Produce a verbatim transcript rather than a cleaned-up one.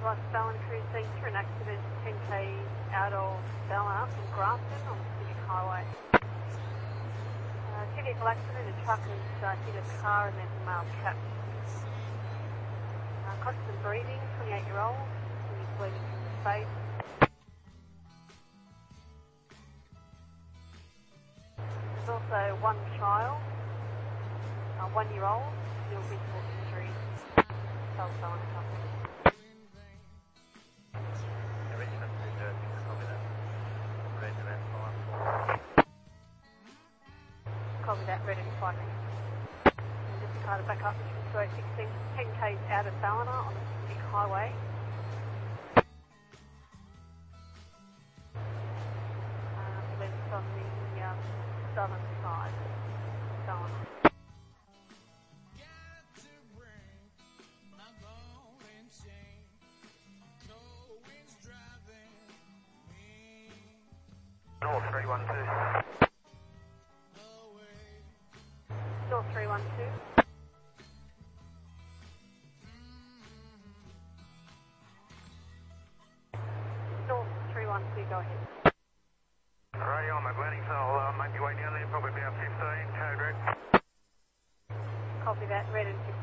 West Ballon Crew scene through an accident ten k's out of Ballon from Grafton on Pacific Highway. Uh, vehicle accident, a truck has uh, hit a car and there's a male trapped. Uh, constant breathing, twenty-eight year old, he's bleeding from the face. There's also one child, a one year old, still visible injuries. Cell phone company. Richmond to Jersey, copy that. Red to that five. Copy that, ready in five minutes. And just kind of back up to two oh sixteen, ten k's out of Ballina on the Pacific Highway. Um, then from the um, southern side of Ballina. North three one two. North three one two. North three one two, go ahead. Radio on Atlantic, so I'll uh, make your way down there, probably about fifteen, code red. Copy that, red and